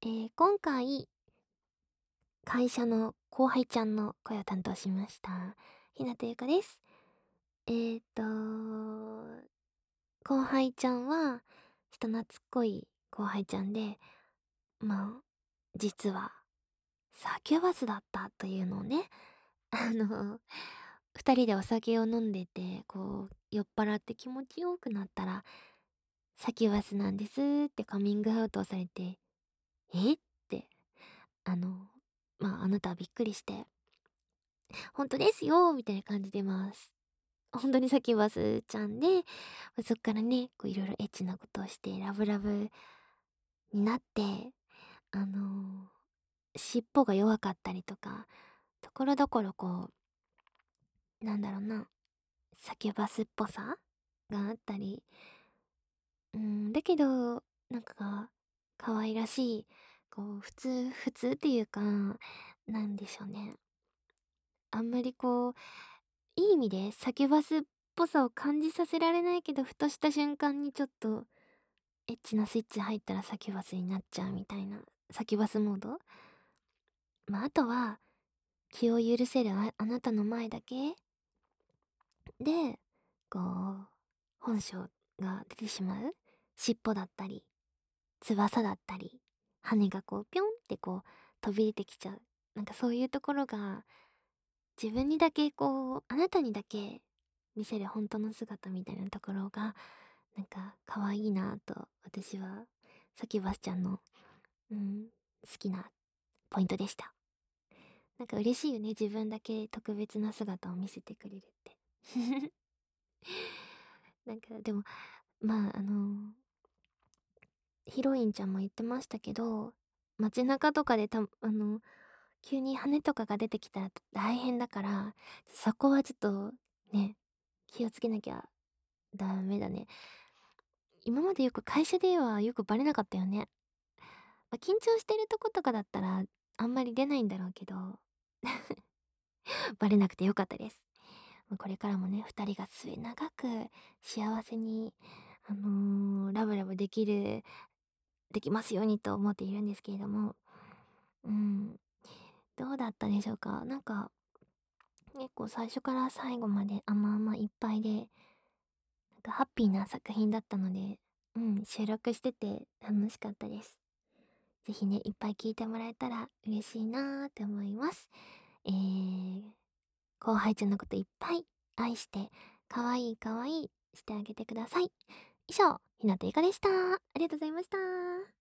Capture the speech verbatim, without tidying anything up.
えー今回、会社の後輩ちゃんの声を担当しました。ひなたゆかです。えーと、後輩ちゃんは、人懐っこい後輩ちゃんで、まあ、実は、サキュバスだったというのをね、あの、二人でお酒を飲んでて、こう、酔っ払って気持ちよくなったら、サキュバスなんですってカミングアウトをされて、えって、あの、まあ、あなたはびっくりして、ほんとですよみたいな感じでます。ほんとにサキュバスちゃんで、ま、そっからね、こういろいろエッチなことをしてラブラブになって、あの、尻尾が弱かったりとか、所々こう、なんだろうな、サキュバスっぽさがあったり、うーん、だけど、なんか、可愛らしい、こう、普通普通っていうか、なんでしょうね。あんまりこう、いい意味でサキュバスっぽさを感じさせられないけど、ふとした瞬間にちょっとエッチなスイッチ入ったらサキュバスになっちゃうみたいな、サキュバスモード。まあ、あとは、気を許せるああなたの前だけで、こう、本性が出てしまう尻尾だったり、翼だったり、羽がこうピョンってこう飛び出てきちゃう。なんかそういうところが、自分にだけこう、あなたにだけ見せる本当の姿みたいなところが、なんか可愛いなぁと、私は、サキュバスちゃんの、うん、好きなポイントでした。なんか嬉しいよね、自分だけ特別な姿を見せてくれるって。なんかでも、まあ、あの、ヒロインちゃんも言ってましたけど、街中とかでたあの、急に羽とかが出てきたら大変だから、そこはちょっと、ね、気をつけなきゃダメだね。今までよく会社ではよくバレなかったよね。ま、緊張してるとことかだったら、あんまり出ないんだろうけど、バレなくてよかったです。ま、これからもね、二人が末永く幸せに、あの、ラブラブできるできますようにと思っているんですけれども、うん、どうだったでしょうか？なんか、結構最初から最後まで甘々いっぱいで、なんかハッピーな作品だったので、うん、収録してて楽しかったです。ぜひね、いっぱい聞いてもらえたら嬉しいなーって思います。えー、後輩ちゃんのこといっぱい愛して、かわいいかわいいしてあげてください。以上、ひなたゆかでした。ありがとうございました。